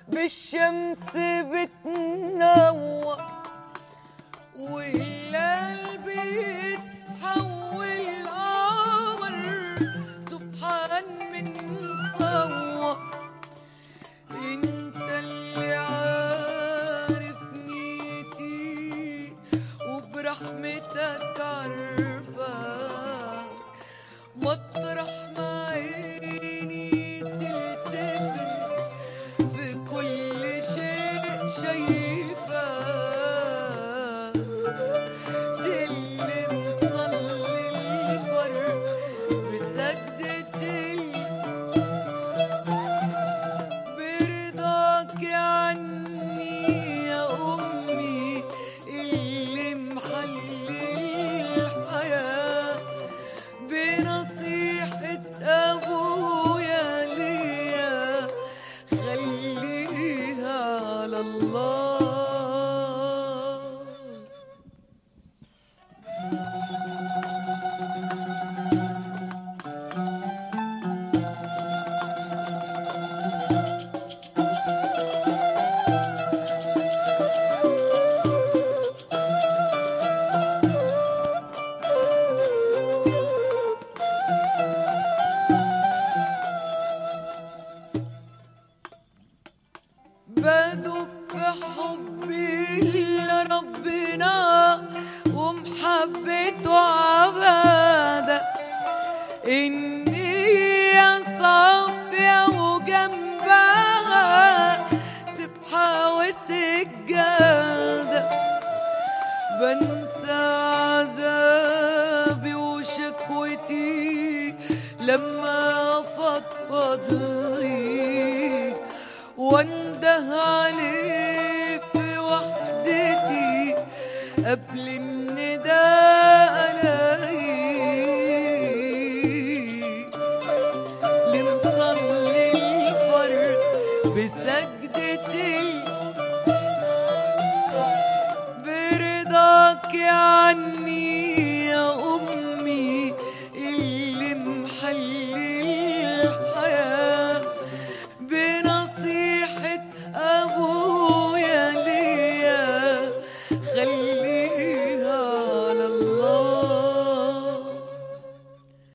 بالشمس بتنور وهلال بيتحول قمر سبحان من صور. انت اللي عارف نيتي وبرحمتك عرفك مطرح ما عيني تلتفت في كل شيء شايفك. دلي مصلي الفرق بسجدتي برضاك عني يا أمي اللي محلي الحياة بنصيحة أبويا ليا خليها على الله. بدوب في حبي لربنا ومحبته عبادة النية صافية وجنبها سبحة وسجادة. بنسى عذابي وشكوتي لما فضفضيت وانده عليه في وحدتي قبل النداء الاقيه. اللي مصلي الفرق بسجدتي